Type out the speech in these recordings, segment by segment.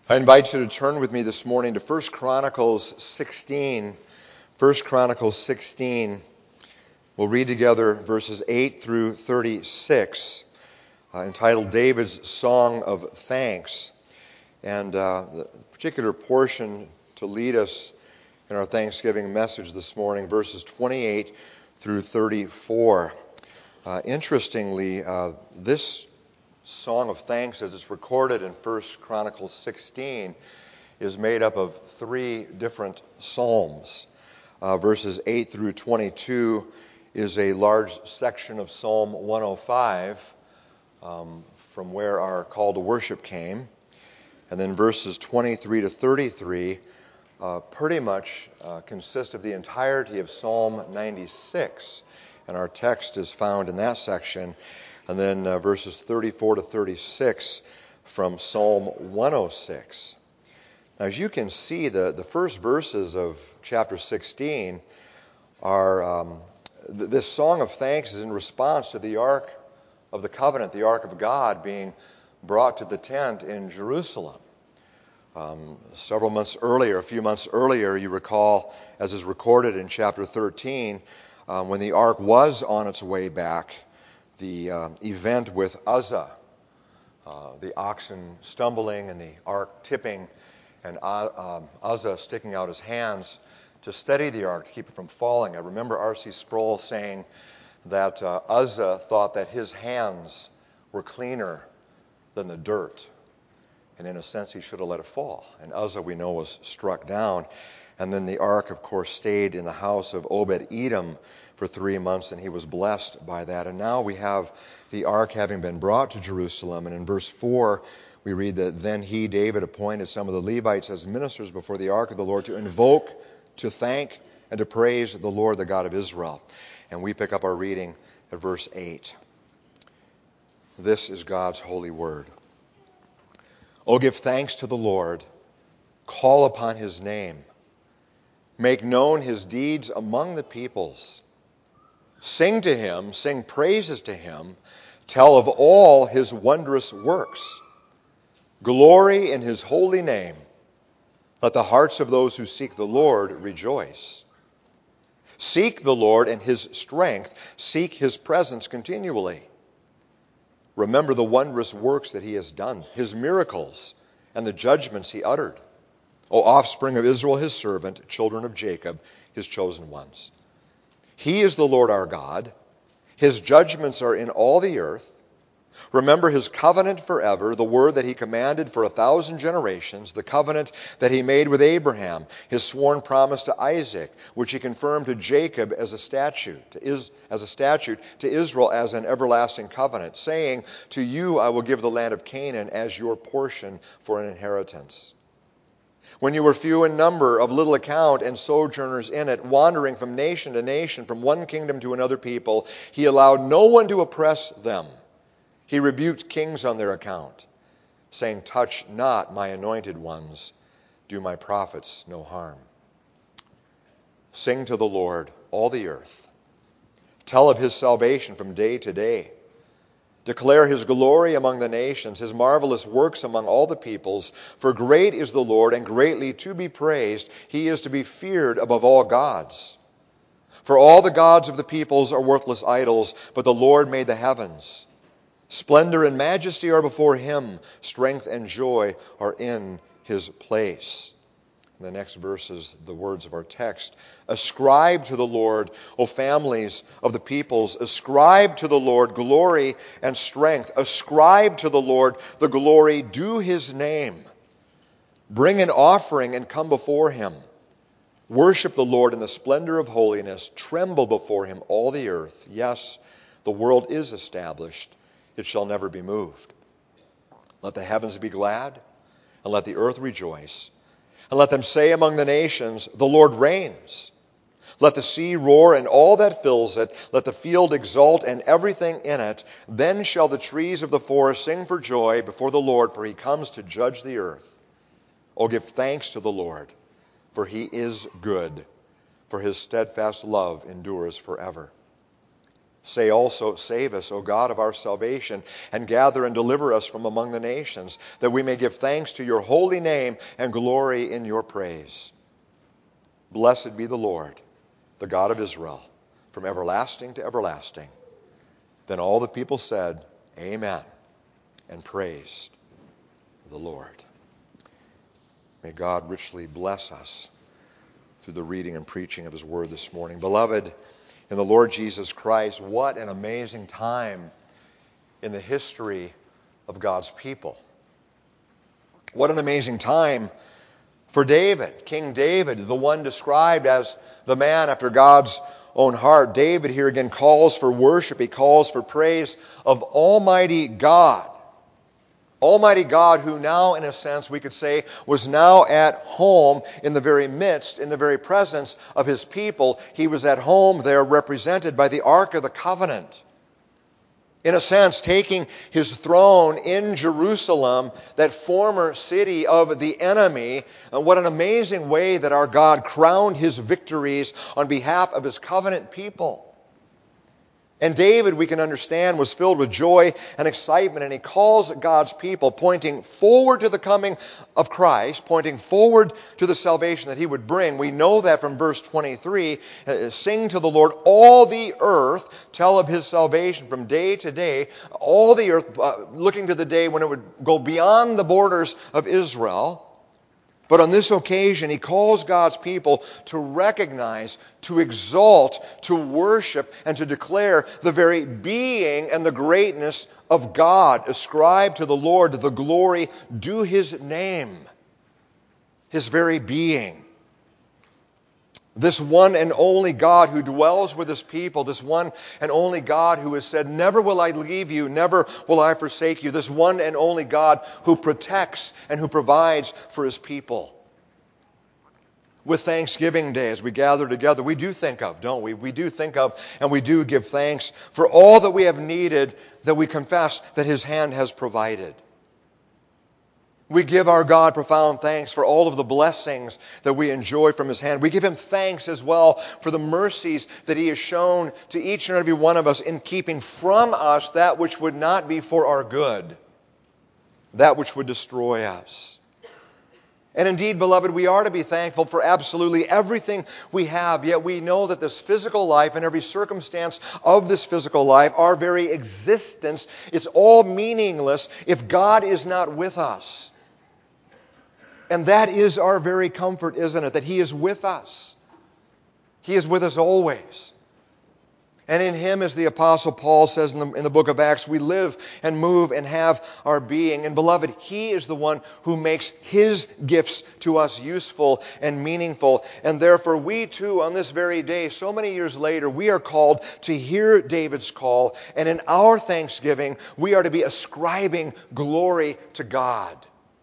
I invite you to turn with me this morning to 1 Chronicles 16. 1 Chronicles 16. We'll read together verses 8 through 36, entitled David's Song of Thanks. And the particular portion to lead us in our Thanksgiving message this morning, verses 28 through 34. Interestingly, this Song of Thanks, as it's recorded in 1 Chronicles 16, is made up of three different psalms. Verses 8 through 22 is a large section of Psalm 105, from where our call to worship came. And then verses 23 to 33 pretty much consist of the entirety of Psalm 96. And our text is found in that section. And then verses 34 to 36 from Psalm 106. Now, as you can see, the first verses of chapter 16 are, this Song of Thanks is in response to the Ark of the Covenant, the Ark of God, being brought to the tent in Jerusalem. Several months earlier, a few months earlier, you recall, as is recorded in chapter 13, when the Ark was on its way back, the event with Uzzah, the oxen stumbling and the ark tipping, and Uzzah sticking out his hands to steady the ark, to keep it from falling. I remember R.C. Sproul saying that Uzzah thought that his hands were cleaner than the dirt, and in a sense he should have let it fall. And Uzzah, we know, was struck down. And then the ark, of course, stayed in the house of Obed-Edom for 3 months, and he was blessed by that. And now we have the ark having been brought to Jerusalem. And in verse 4, we read that then he, David, appointed some of the Levites as ministers before the ark of the Lord to invoke, to thank, and to praise the Lord, the God of Israel. And we pick up our reading at verse 8. This is God's holy word. Oh, give thanks to the Lord. Call upon his name. Make known his deeds among the peoples. Sing to him, sing praises to him. Tell of all his wondrous works. Glory in his holy name. Let the hearts of those who seek the Lord rejoice. Seek the Lord and his strength. Seek his presence continually. Remember the wondrous works that he has done, his miracles, and the judgments he uttered. O offspring of Israel, his servant, children of Jacob, his chosen ones. He is the Lord our God. His judgments are in all the earth. Remember his covenant forever, the word that he commanded for 1,000 generations, the covenant that he made with Abraham, his sworn promise to Isaac, which he confirmed to Jacob as a statute, to Israel as an everlasting covenant, saying, to you I will give the land of Canaan as your portion for an inheritance. When you were few in number, of little account, and sojourners in it, wandering from nation to nation, from one kingdom to another people, he allowed no one to oppress them. He rebuked kings on their account, saying, touch not my anointed ones, do my prophets no harm. Sing to the Lord, all the earth. Tell of his salvation from day to day. Declare his glory among the nations, his marvelous works among all the peoples. For great is the Lord, and greatly to be praised. He is to be feared above all gods. For all the gods of the peoples are worthless idols, but the Lord made the heavens. Splendor and majesty are before him. Strength and joy are in his place. The next verse is the words of our text. Ascribe to the Lord, O families of the peoples. Ascribe to the Lord glory and strength. Ascribe to the Lord the glory due his name. Bring an offering and come before him. Worship the Lord in the splendor of holiness. Tremble before him, all the earth. Yes, the world is established. It shall never be moved. Let the heavens be glad, and let the earth rejoice. And let them say among the nations, the Lord reigns. Let the sea roar and all that fills it. Let the field exult and everything in it. Then shall the trees of the forest sing for joy before the Lord, for he comes to judge the earth. Oh, give thanks to the Lord, for he is good, for his steadfast love endures forever. Say also, save us, O God of our salvation, and gather and deliver us from among the nations, that we may give thanks to your holy name and glory in your praise. Blessed be the Lord, the God of Israel, from everlasting to everlasting. Then all the people said, Amen, and praised the Lord. May God richly bless us through the reading and preaching of his word this morning. Beloved, in the Lord Jesus Christ, what an amazing time in the history of God's people. What an amazing time for David, King David, the one described as the man after God's own heart. David here again calls for worship. He calls for praise of Almighty God. Almighty God, who now, in a sense, we could say, was now at home in the very midst, in the very presence of his people. He was at home there, represented by the Ark of the Covenant. In a sense, taking his throne in Jerusalem, that former city of the enemy. And what an amazing way that our God crowned his victories on behalf of his covenant people. And David, we can understand, was filled with joy and excitement, and he calls God's people, pointing forward to the coming of Christ, pointing forward to the salvation that he would bring. We know that from verse 23, sing to the Lord, all the earth, tell of his salvation from day to day, all the earth, looking to the day when it would go beyond the borders of Israel. But on this occasion, he calls God's people to recognize, to exalt, to worship, and to declare the very being and the greatness of God. Ascribe to the Lord the glory due his name, his very being. This one and only God who dwells with his people, this one and only God who has said, never will I leave you, never will I forsake you. This one and only God who protects and who provides for his people. With Thanksgiving Day, as we gather together, we do think of, don't we? We do think of and we do give thanks for all that we have needed, that we confess that his hand has provided. We give our God profound thanks for all of the blessings that we enjoy from his hand. We give him thanks as well for the mercies that he has shown to each and every one of us in keeping from us that which would not be for our good, that which would destroy us. And indeed, beloved, we are to be thankful for absolutely everything we have, yet we know that this physical life and every circumstance of this physical life, our very existence, it's all meaningless if God is not with us. And that is our very comfort, isn't it? That he is with us. He is with us always. And in him, as the Apostle Paul says in the book of Acts, we live and move and have our being. And beloved, he is the one who makes his gifts to us useful and meaningful. And therefore, we too, on this very day, so many years later, we are called to hear David's call. And in our thanksgiving, we are to be ascribing glory to God.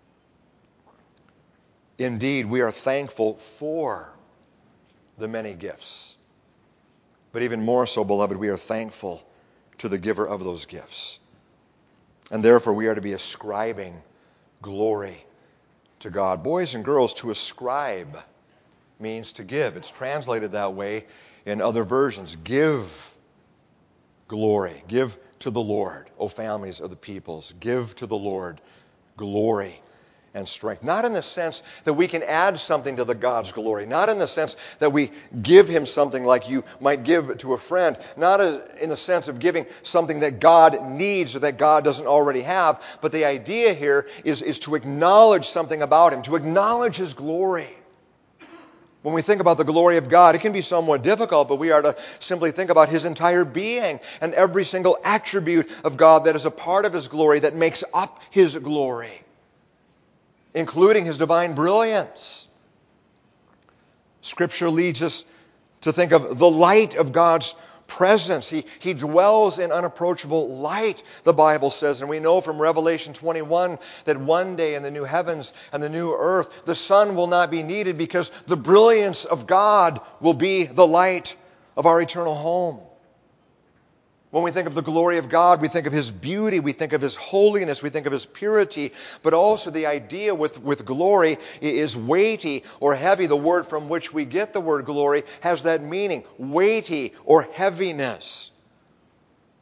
Indeed, we are thankful for the many gifts. But even more so, beloved, we are thankful to the giver of those gifts. And therefore, we are to be ascribing glory to God. Boys and girls, to ascribe means to give. It's translated that way in other versions. Give glory. Give to the Lord, O families of the peoples. Give to the Lord glory and strength. Not in the sense that we can add something to the God's glory. Not in the sense that we give him something like you might give to a friend. Not in the sense of giving something that God needs or that God doesn't already have. But the idea here is to acknowledge something about him, to acknowledge his glory. When we think about the glory of God, it can be somewhat difficult, but we are to simply think about his entire being and every single attribute of God that is a part of his glory, that makes up his glory, including his divine brilliance. Scripture leads us to think of the light of God's presence. He dwells in unapproachable light, the Bible says. And we know from Revelation 21 that one day in the new heavens and the new earth, the sun will not be needed because the brilliance of God will be the light of our eternal home. When we think of the glory of God, we think of his beauty, we think of his holiness, we think of his purity, but also the idea with glory is weighty or heavy. The word from which we get the word glory has that meaning, weighty or heaviness.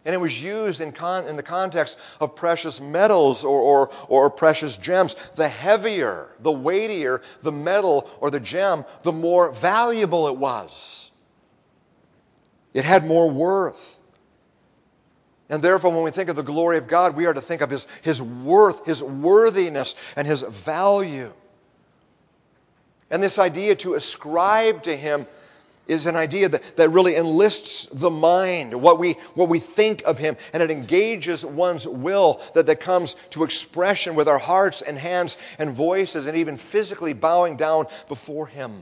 And it was used in the context of precious metals or precious gems. The heavier, the weightier the metal or the gem, the more valuable it was. It had more worth. And therefore, when we think of the glory of God, we are to think of His worth, His worthiness, and His value. And this idea to ascribe to Him is an idea that really enlists the mind, what we think of Him, and it engages one's will that comes to expression with our hearts and hands and voices and even physically bowing down before Him.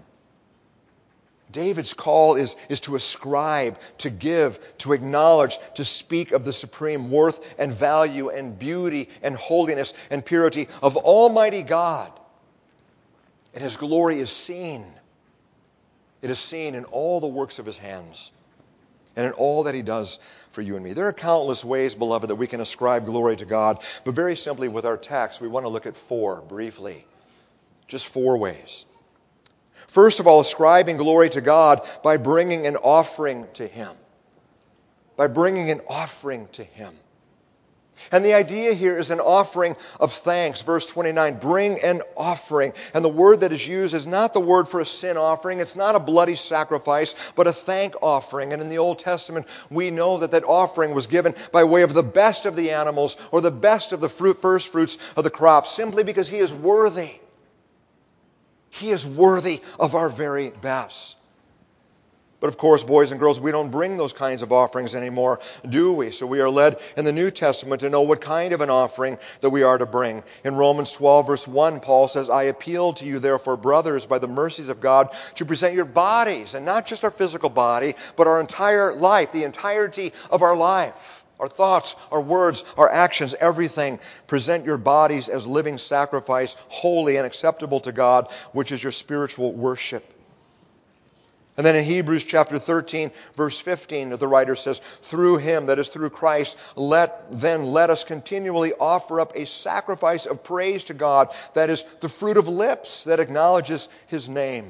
David's call is to ascribe, to give, to acknowledge, to speak of the supreme worth and value and beauty and holiness and purity of Almighty God. And His glory is seen. It is seen in all the works of His hands and in all that He does for you and me. There are countless ways, beloved, that we can ascribe glory to God. But very simply with our text, we want to look at 4 briefly. Just 4 ways. First of all, ascribing glory to God by bringing an offering to Him. By bringing an offering to Him. And the idea here is an offering of thanks. Verse 29, bring an offering. And the word that is used is not the word for a sin offering. It's not a bloody sacrifice, but a thank offering. And in the Old Testament, we know that offering was given by way of the best of the animals or the best of the first fruits of the crop, simply because He is worthy. He is worthy of our very best. But of course, boys and girls, we don't bring those kinds of offerings anymore, do we? So we are led in the New Testament to know what kind of an offering that we are to bring. In Romans 12, verse 1, Paul says, I appeal to you, therefore, brothers, by the mercies of God, to present your bodies, and not just our physical body, but our entire life, the entirety of our life. Our thoughts, our words, our actions, everything. Present your bodies as living sacrifice, holy and acceptable to God, which is your spiritual worship. And then in Hebrews chapter 13, verse 15, the writer says, through Him, that is through Christ, let us continually offer up a sacrifice of praise to God, that is the fruit of lips that acknowledges His name.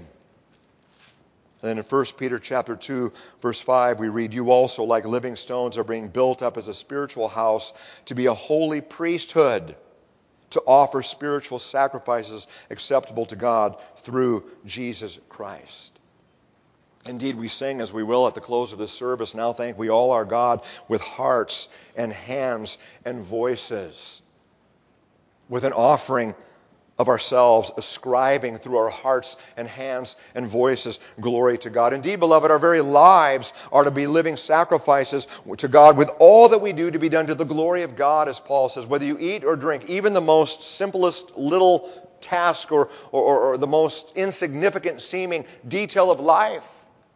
And then in 1 Peter chapter 2, verse 5, we read, you also, like living stones, are being built up as a spiritual house to be a holy priesthood, to offer spiritual sacrifices acceptable to God through Jesus Christ. Indeed, we sing, as we will at the close of this service, now thank we all our God with hearts and hands and voices, with an offering of ourselves, ascribing through our hearts and hands and voices glory to God. Indeed, beloved, our very lives are to be living sacrifices to God, with all that we do to be done to the glory of God, as Paul says, whether you eat or drink, even the most simplest little task or the most insignificant seeming detail of life.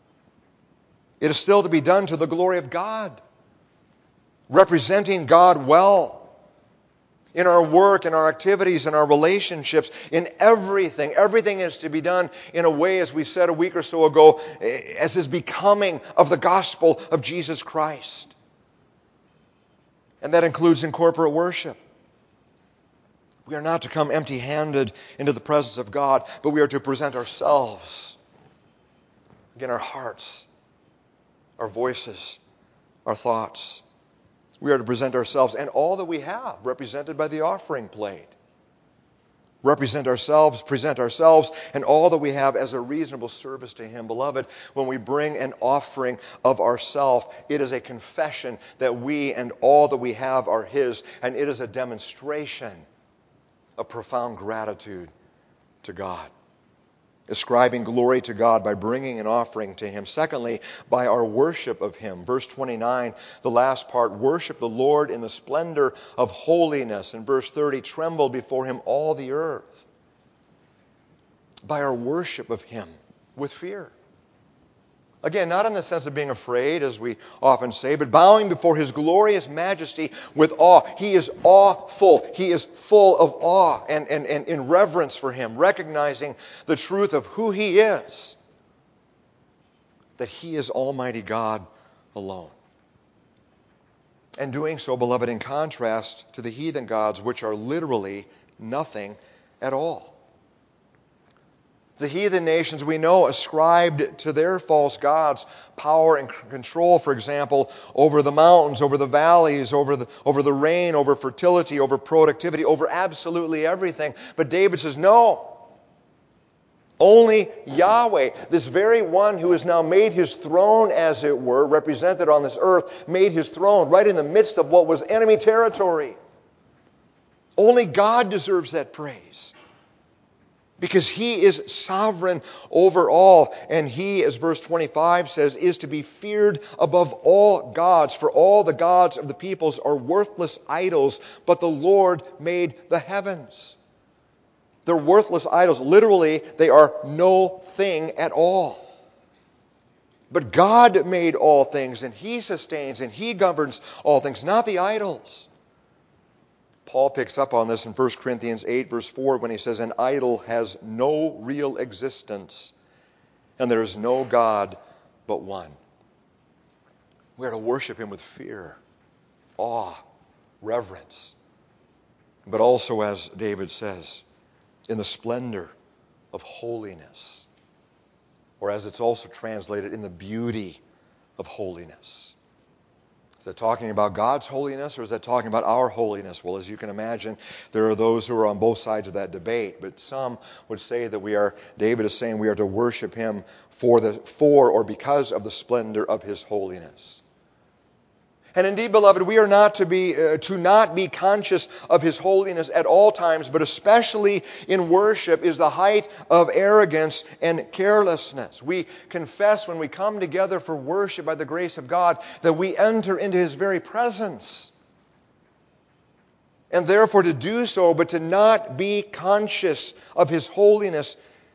It is still to be done to the glory of God, representing God well in our work, in our activities, in our relationships, in everything. Everything is to be done in a way, as we said a week or so ago, as is becoming of the gospel of Jesus Christ. And that includes in corporate worship. We are not to come empty-handed into the presence of God, but we are to present ourselves, again, our hearts, our voices, our thoughts. We are to present ourselves and all that we have, represented by the offering plate. Present ourselves, and all that we have as a reasonable service to Him. Beloved, when we bring an offering of ourselves, it is a confession that we and all that we have are His, and it is a demonstration of profound gratitude to God. Ascribing glory to God by bringing an offering to Him. Secondly, by our worship of Him. Verse 29, the last part, worship the Lord in the splendor of holiness. And verse 30, tremble before Him all the earth. By our worship of Him with fear. Again, not in the sense of being afraid, as we often say, but bowing before His glorious majesty with awe. He is awful. He is full of awe and in reverence for Him, recognizing the truth of who He is, that He is Almighty God alone. And doing so, beloved, in contrast to the heathen gods, which are literally nothing at all. The heathen nations, we know, ascribed to their false gods power and control, for example, over the mountains, over the valleys, over the rain, over fertility, over productivity, over absolutely everything. But David says, no. Only Yahweh, this very one who has now made his throne, as it were, represented on this earth, made his throne right in the midst of what was enemy territory. Only God deserves that praise. Because he is sovereign over all. And he, as verse 25 says, is to be feared above all gods. For all the gods of the peoples are worthless idols, but the Lord made the heavens. They're worthless idols. Literally, they are no thing at all. But God made all things, and he sustains, and he governs all things, not the idols. Paul picks up on this in 1 Corinthians 8, verse 4, when he says, an idol has no real existence, and there is no God but one. We are to worship him with fear, awe, reverence, but also, as David says, in the splendor of holiness, or as it's also translated, in the beauty of holiness. Is that talking about God's holiness, or is that talking about our holiness? Well, as you can imagine, there are those who are on both sides of that debate. But some would say that David is saying we are to worship him for or because of the splendor of his holiness. And indeed, beloved, we are not to not be conscious of his holiness at all times, but especially in worship is the height of arrogance and carelessness. We confess when we come together for worship by the grace of God that we enter into his very presence. And therefore to do so, but to not be conscious of his holiness,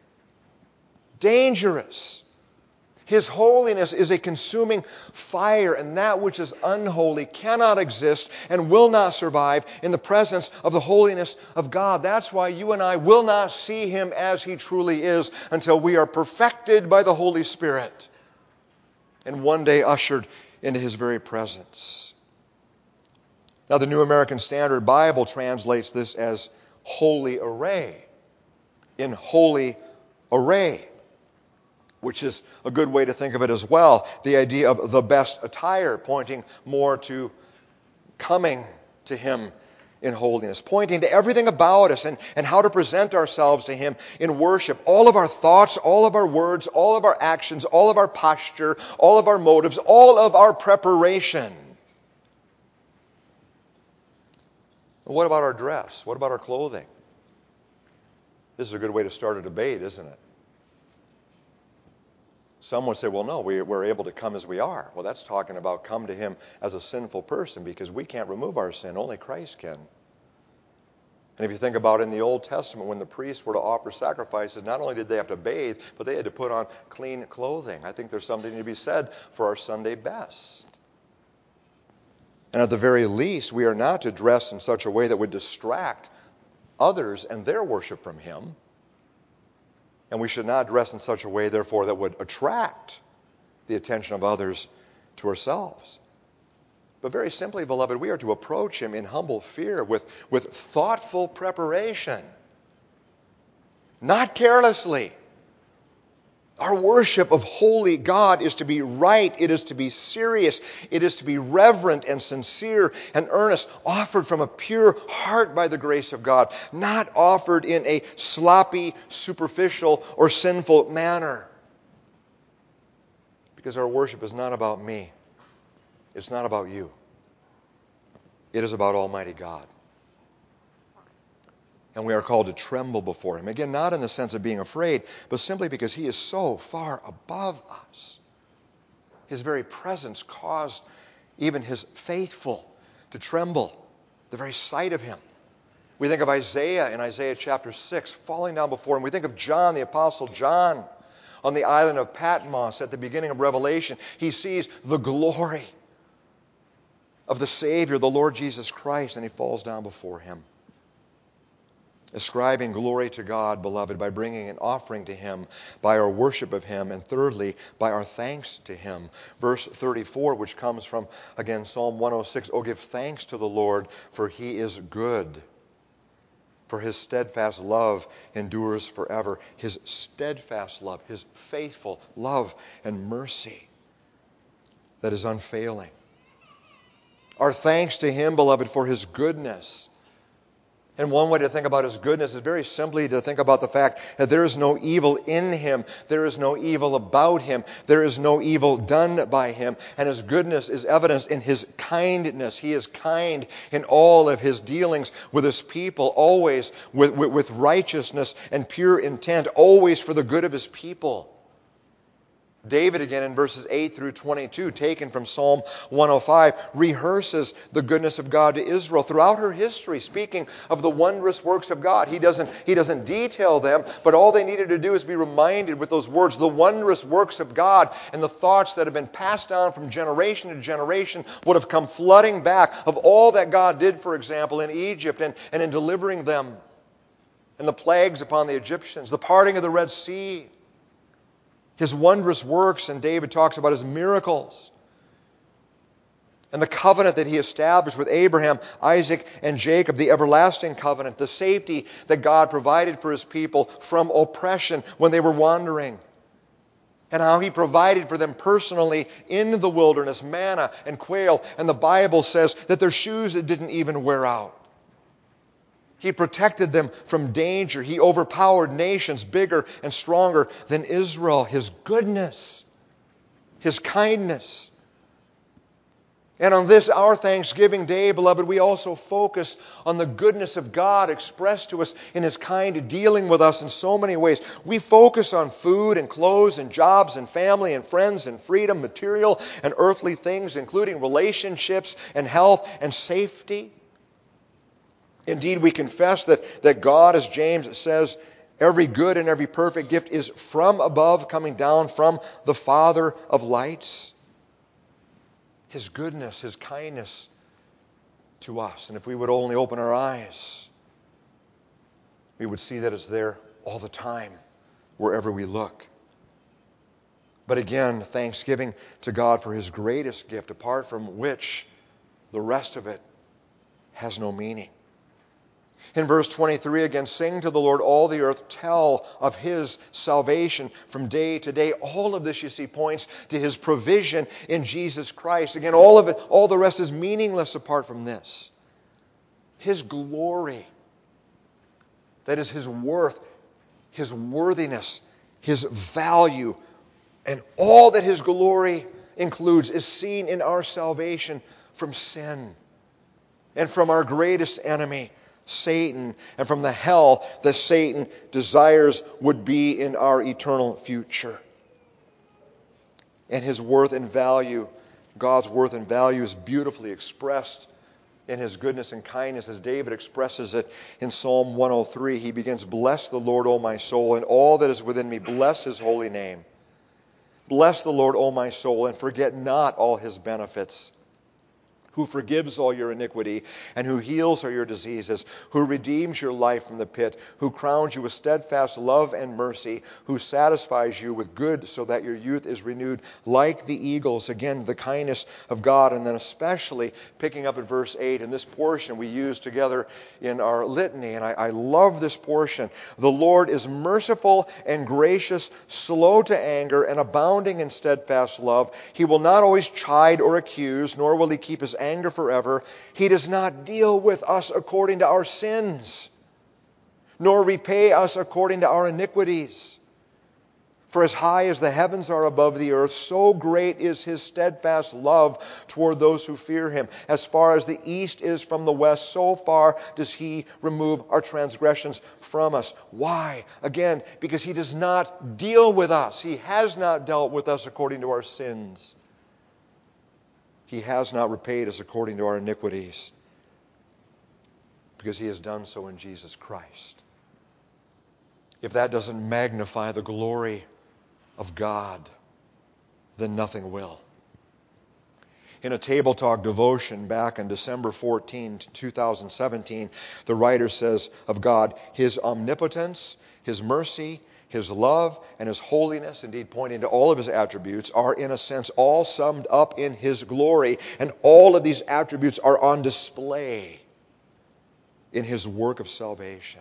dangerous. His holiness is a consuming fire, and that which is unholy cannot exist and will not survive in the presence of the holiness of God. That's why you and I will not see him as he truly is until we are perfected by the Holy Spirit and one day ushered into his very presence. Now, the New American Standard Bible translates this as holy array. In holy array, which is a good way to think of it as well. The idea of the best attire, pointing more to coming to him in holiness, pointing to everything about us and how to present ourselves to him in worship. All of our thoughts, all of our words, all of our actions, all of our posture, all of our motives, all of our preparation. What about our dress? What about our clothing? This is a good way to start a debate, isn't it? Some would say, well, no, we're able to come as we are. Well, that's talking about come to him as a sinful person, because we can't remove our sin. Only Christ can. And if you think about in the Old Testament, when the priests were to offer sacrifices, not only did they have to bathe, but they had to put on clean clothing. I think there's something to be said for our Sunday best. And at the very least, we are not to dress in such a way that would distract others and their worship from him. And we should not dress in such a way, therefore, that would attract the attention of others to ourselves. But very simply, beloved, we are to approach him in humble fear with thoughtful preparation, not carelessly. Our worship of holy God is to be right, it is to be serious, it is to be reverent and sincere and earnest, offered from a pure heart by the grace of God, not offered in a sloppy, superficial, or sinful manner. Because our worship is not about me. It's not about you. It is about Almighty God. And we are called to tremble before him. Again, not in the sense of being afraid, but simply because he is so far above us. His very presence caused even his faithful to tremble, the very sight of him. We think of Isaiah in Isaiah chapter 6, falling down before him. We think of John, the Apostle John, on the island of Patmos at the beginning of Revelation. He sees the glory of the Savior, the Lord Jesus Christ, and he falls down before him. Ascribing glory to God, beloved, by bringing an offering to him, by our worship of him, and thirdly, by our thanks to him. Verse 34, which comes from, again, Psalm 106, "Oh, give thanks to the Lord, for he is good. for his steadfast love endures forever. His steadfast love, his faithful love and mercy that is unfailing. Our thanks to him, beloved, for his goodness. And one way to think about his goodness is very simply to think about the fact that there is no evil in him. There is no evil about him. There is no evil done by him. And his goodness is evidenced in his kindness. He is kind in all of his dealings with his people, always with righteousness and pure intent, always for the good of his people. David, again, in verses 8 through 22, taken from Psalm 105, rehearses the goodness of God to Israel throughout her history, speaking of the wondrous works of God. He doesn't detail them, but all they needed to do is be reminded with those words, the wondrous works of God, and the thoughts that have been passed down from generation to generation would have come flooding back of all that God did, for example, in Egypt and in delivering them, and the plagues upon the Egyptians, the parting of the Red Sea, his wondrous works, and David talks about his miracles and the covenant that he established with Abraham, Isaac, and Jacob, the everlasting covenant, the safety that God provided for his people from oppression when they were wandering, and how he provided for them personally in the wilderness, manna and quail, and the Bible says that their shoes didn't even wear out. He protected them from danger. He overpowered nations bigger and stronger than Israel. His goodness, his kindness. And on this, our Thanksgiving Day, beloved, we also focus on the goodness of God expressed to us in his kind dealing with us in so many ways. We focus on food and clothes and jobs and family and friends and freedom, material and earthly things, including relationships and health and safety. Indeed, we confess that God, as James says, every good and every perfect gift is from above, coming down from the Father of lights. His goodness, his kindness to us. And if we would only open our eyes, we would see that it's there all the time, wherever we look. But again, thanksgiving to God for his greatest gift, apart from which the rest of it has no meaning. In verse 23 again, sing to the Lord all the earth, tell of his salvation from day to day. All of this, you see, points to his provision in Jesus Christ. Again, all of it, all the rest is meaningless apart from this. His glory, that is his worth, his worthiness, his value, and all that his glory includes is seen in our salvation from sin and from our greatest enemy, Satan, and from the hell that Satan desires would be in our eternal future. And his worth and value, God's worth and value, is beautifully expressed in his goodness and kindness as David expresses it in Psalm 103. He begins, "Bless the Lord, O my soul, and all that is within me. Bless his holy name. Bless the Lord, O my soul, and forget not all his benefits, who forgives all your iniquity and who heals all your diseases, who redeems your life from the pit, who crowns you with steadfast love and mercy, who satisfies you with good so that your youth is renewed like the eagles." Again, the kindness of God, and then especially picking up at verse 8, and this portion we use together in our litany, and I love this portion. "The Lord is merciful and gracious, slow to anger, and abounding in steadfast love. He will not always chide or accuse, nor will he keep his anger forever. He does not deal with us according to our sins, nor repay us according to our iniquities. For as high as the heavens are above the earth, so great is his steadfast love toward those who fear him. As far as the east is from the west, so far does he remove our transgressions from us." Why? Again, because he does not deal with us. He has not dealt with us according to our sins. He has not repaid us according to our iniquities, because he has done so in Jesus Christ. If that doesn't magnify the glory of God, then nothing will. In a Table Talk devotion back on December 14, 2017, the writer says of God, his omnipotence, his mercy, his love, and his holiness, indeed pointing to all of his attributes, are in a sense all summed up in his glory. And all of these attributes are on display in His work of salvation.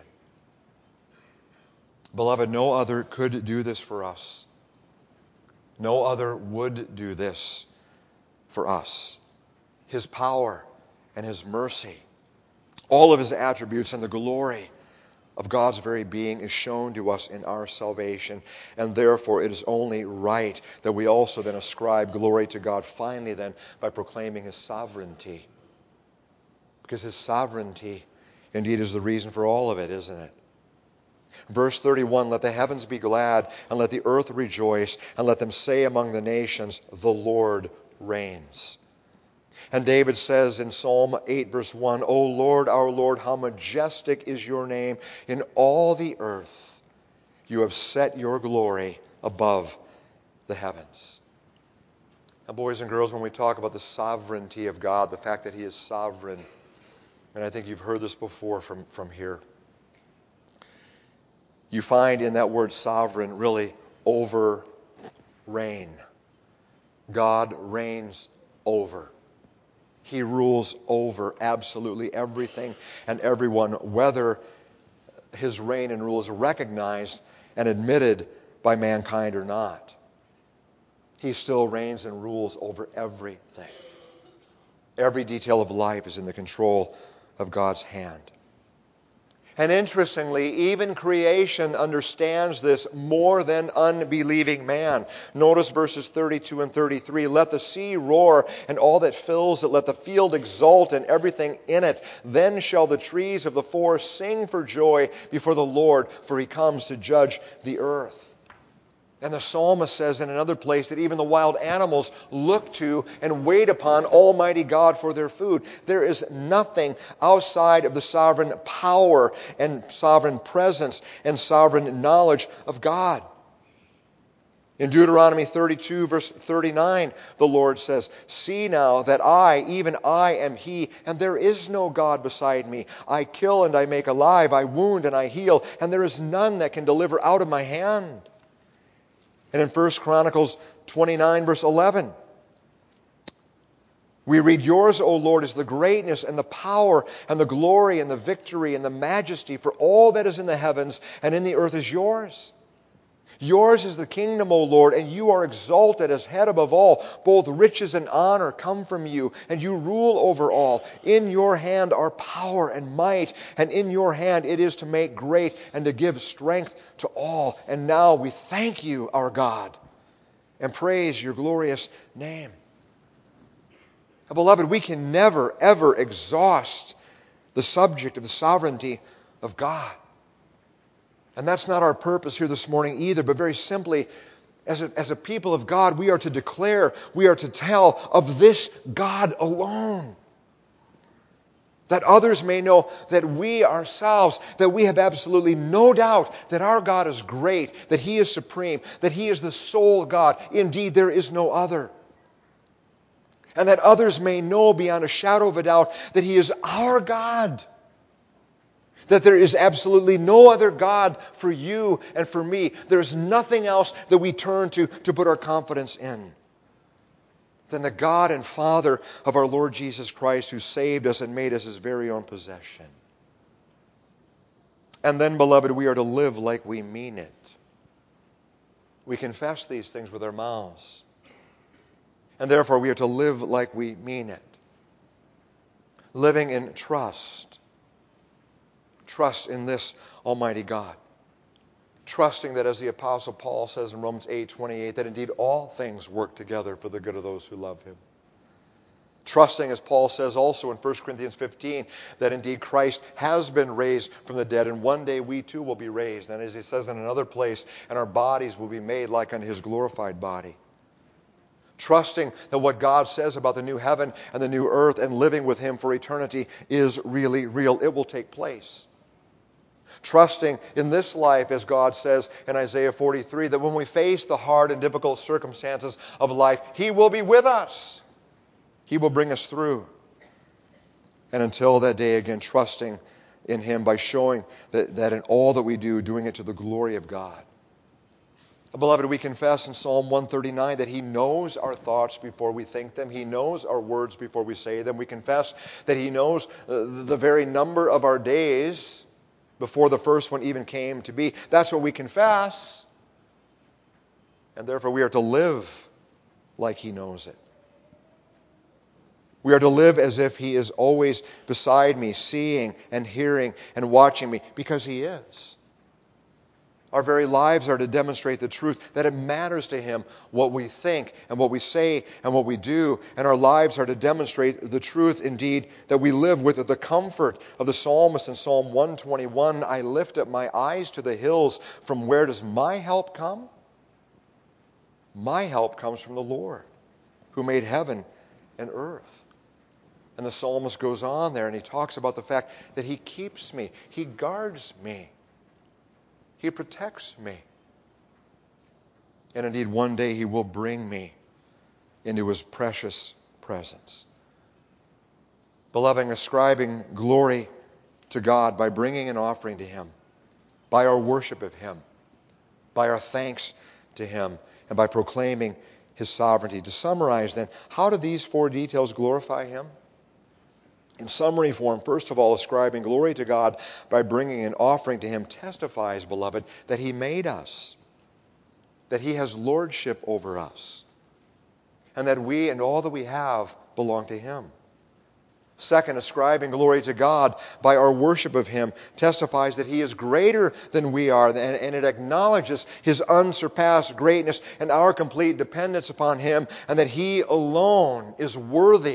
Beloved, no other could do this for us. No other would do this for us. His power and His mercy, all of His attributes and the glory of God's very being is shown to us in our salvation. And therefore it is only right that we also then ascribe glory to God finally then by proclaiming His sovereignty. Because His sovereignty indeed is the reason for all of it, isn't it? Verse 31, let the heavens be glad, and let the earth rejoice, and let them say among the nations, the Lord reigns. And David says in Psalm 8, verse 1, O Lord, our Lord, how majestic is your name in all the earth. You have set your glory above the heavens. Now, boys and girls, when we talk about the sovereignty of God, the fact that He is sovereign, and I think you've heard this before from here, you find in that word sovereign really over reign. God reigns over. He rules over absolutely everything and everyone, whether His reign and rule is recognized and admitted by mankind or not. He still reigns and rules over everything. Every detail of life is in the control of God's hand. And interestingly, even creation understands this more than unbelieving man. Notice verses 32 and 33. Let the sea roar and all that fills it. Let the field exult and everything in it. Then shall the trees of the forest sing for joy before the Lord, for He comes to judge the earth. And the psalmist says in another place that even the wild animals look to and wait upon Almighty God for their food. There is nothing outside of the sovereign power and sovereign presence and sovereign knowledge of God. In Deuteronomy 32, verse 39, the Lord says, See now that I, even I, am He, and there is no God beside me. I kill and I make alive, I wound and I heal, and there is none that can deliver out of my hand. And in 1 Chronicles 29, verse 11, we read, Yours, O Lord, is the greatness and the power and the glory and the victory and the majesty, for all that is in the heavens and in the earth is yours. Yours is the kingdom, O Lord, and you are exalted as head above all. Both riches and honor come from you, and you rule over all. In your hand are power and might, and in your hand it is to make great and to give strength to all. And now we thank you, our God, and praise your glorious name. Now, beloved, we can never, ever exhaust the subject of the sovereignty of God. And that's not our purpose here this morning either, but very simply, as a people of God, we are to declare, we are to tell of this God alone. That others may know that we ourselves, that we have absolutely no doubt that our God is great, that He is supreme, that He is the sole God. Indeed, there is no other. And that others may know beyond a shadow of a doubt that He is our God. That there is absolutely no other God for you and for me. There is nothing else that we turn to put our confidence in than the God and Father of our Lord Jesus Christ, who saved us and made us His very own possession. And then, beloved, we are to live like we mean it. We confess these things with our mouths. And therefore we are to live like we mean it. Living in trust. Trust in this Almighty God. Trusting that, as the Apostle Paul says in Romans 8:28, that indeed all things work together for the good of those who love Him. Trusting, as Paul says also in 1 Corinthians 15, that indeed Christ has been raised from the dead, and one day we too will be raised. And as he says in another place, and our bodies will be made like unto His glorified body. Trusting that what God says about the new heaven and the new earth and living with Him for eternity is really real. It will take place. Trusting in this life, as God says in Isaiah 43, that when we face the hard and difficult circumstances of life, He will be with us. He will bring us through. And until that day, again, trusting in Him by showing that in all that we do, doing it to the glory of God. Beloved, we confess in Psalm 139 that He knows our thoughts before we think them. He knows our words before we say them. We confess that He knows the very number of our days before the first one even came to be. That's what we confess. And therefore we are to live like He knows it. We are to live as if He is always beside me, seeing and hearing and watching me, because He is. Our very lives are to demonstrate the truth that it matters to Him what we think and what we say and what we do. And our lives are to demonstrate the truth, indeed, that we live with the comfort of the psalmist in Psalm 121. I lift up my eyes to the hills. From where does my help come? My help comes from the Lord, who made heaven and earth. And the psalmist goes on there and he talks about the fact that He keeps me. He guards me. He protects me. And indeed, one day He will bring me into His precious presence. Beloved, ascribing glory to God by bringing an offering to Him, by our worship of Him, by our thanks to Him, and by proclaiming His sovereignty. To summarize then, how do these four details glorify Him? In summary form, first of all, ascribing glory to God by bringing an offering to Him testifies, beloved, that He made us, that He has lordship over us, and that we and all that we have belong to Him. Second, ascribing glory to God by our worship of Him testifies that He is greater than we are, and it acknowledges His unsurpassed greatness and our complete dependence upon Him, and that He alone is worthy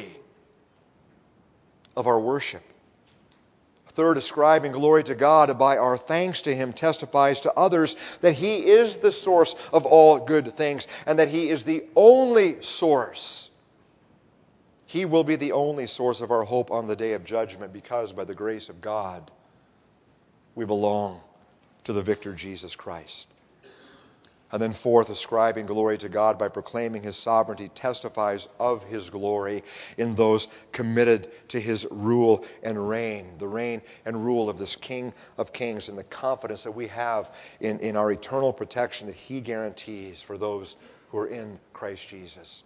of our worship. Third, ascribing glory to God by our thanks to Him testifies to others that He is the source of all good things and that He is the only source. He will be the only source of our hope on the day of judgment because by the grace of God we belong to the victor Jesus Christ. And then fourth, ascribing glory to God by proclaiming His sovereignty testifies of His glory in those committed to His rule and reign, the reign and rule of this King of Kings, and the confidence that we have in our eternal protection that He guarantees for those who are in Christ Jesus.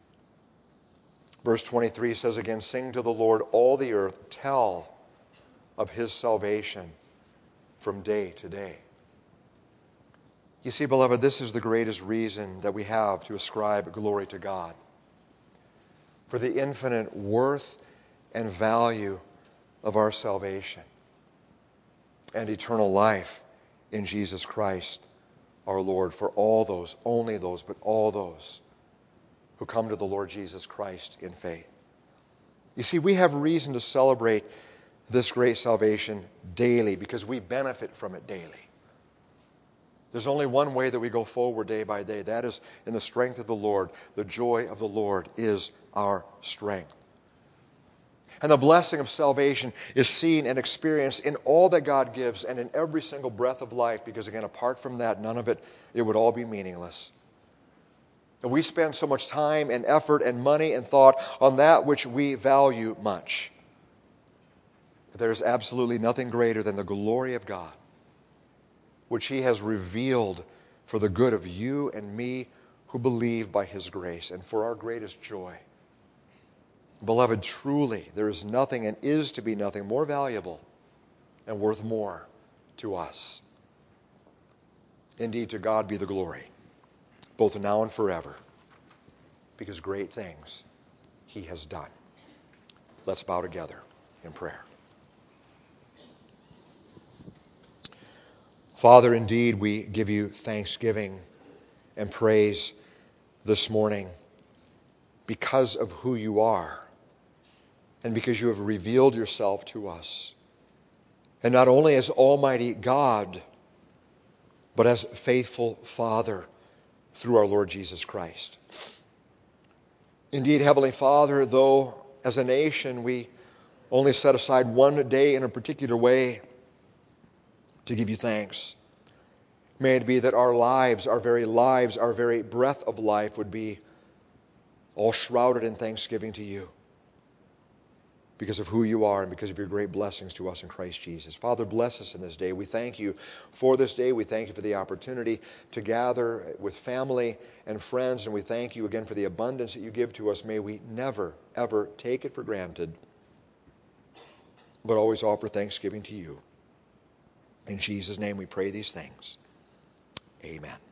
Verse 23 says again, sing to the Lord all the earth, tell of His salvation from day to day. You see, beloved, this is the greatest reason that we have to ascribe glory to God. For the infinite worth and value of our salvation and eternal life in Jesus Christ, our Lord, for all those, only those, but all those who come to the Lord Jesus Christ in faith. You see, we have reason to celebrate this great salvation daily because we benefit from it daily. There's only one way that we go forward day by day. That is in the strength of the Lord. The joy of the Lord is our strength. And the blessing of salvation is seen and experienced in all that God gives and in every single breath of life, because again, apart from that, none of it would all be meaningless. And we spend so much time and effort and money and thought on that which we value much. There's absolutely nothing greater than the glory of God, which He has revealed for the good of you and me who believe by His grace and for our greatest joy. Beloved, truly, there is nothing and is to be nothing more valuable and worth more to us. Indeed, to God be the glory, both now and forever, because great things He has done. Let's bow together in prayer. Father, indeed, we give You thanksgiving and praise this morning because of who You are and because You have revealed Yourself to us. And not only as Almighty God, but as faithful Father through our Lord Jesus Christ. Indeed, Heavenly Father, though as a nation we only set aside one day in a particular way to give You thanks, may it be that our lives, our very breath of life would be all shrouded in thanksgiving to You. because of who you are and because of your great blessings to us in Christ Jesus. Father, bless us in this day. We thank you for this day. We thank you for the opportunity to gather with family and friends, and we thank you again for the abundance that you give to us. May we never, ever take it for granted, but always offer thanksgiving to you. In Jesus' name we pray these things. Amen.